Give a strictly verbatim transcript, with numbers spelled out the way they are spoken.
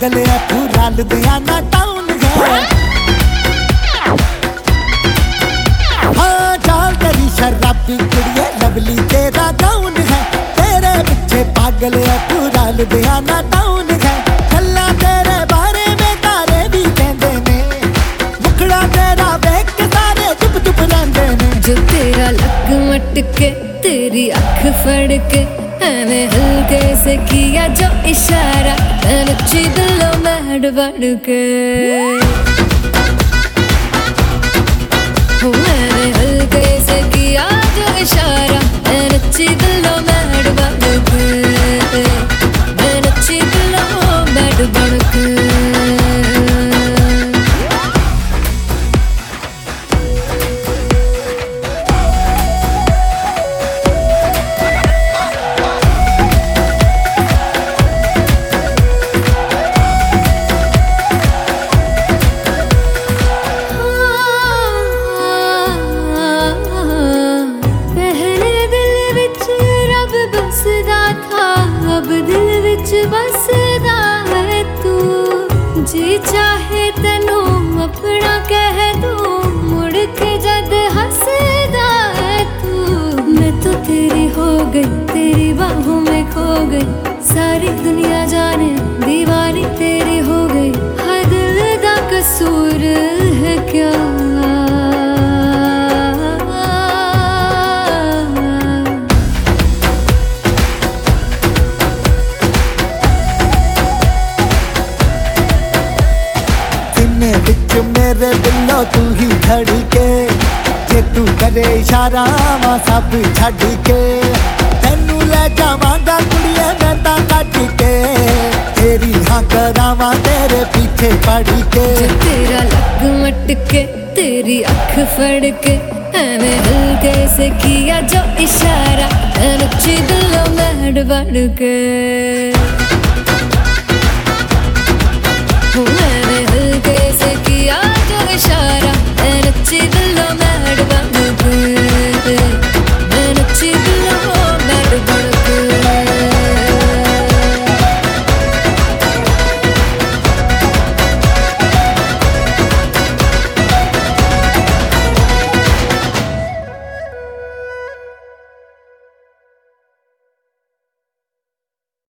पागल है पूरा लुधियाना टाउन है। हाँ चाल तेरी शराबी कुड़िए लवली तेरा गाउन है, तेरे पीछे पागल है पूरा लुधियाना टाउन है। गल्ला तेरे बारे में तारे भी कहते ने, मुखड़ा तेरा देख के सारे चुप चुप रहंदे ने। जो तेरा लग मटके तेरी अख फड़ के मैंने हल्के से किया जो इशारा, नच्ची दिलों में बढ़ के। मैंने हल्के से किया जो इशारा, नच्ची दिलों में बढ़ के, नच्ची दिलों में बढ़ के। अब दिल विच बसदा है तू, जी चाहे तेनू अपना कह दूं, मुड़ के जद हंसदा है तू। मैं तो तेरी हो गई, तेरी बाहों में खो गई, सारी दुनिया जाने दीवानी तेरी हो गई। हर दिल दा कसूर है क्या? मेरे बिल्लो तू ही खड़ी के, जे तू करे इशारा वा सब छड़ के, तेनू ले जावांगा कुड़िए मैं तां कट के, तेरी हाँ करावां तेरे पीछे पड़ के। जो तेरा लग मटके तेरी अख फड़ के मैंने हल्के से किया जो इशारा, नच्ची दिलों में बढ़ के। मैंने हल्के से किया जो इशारा, नच्ची दिलों में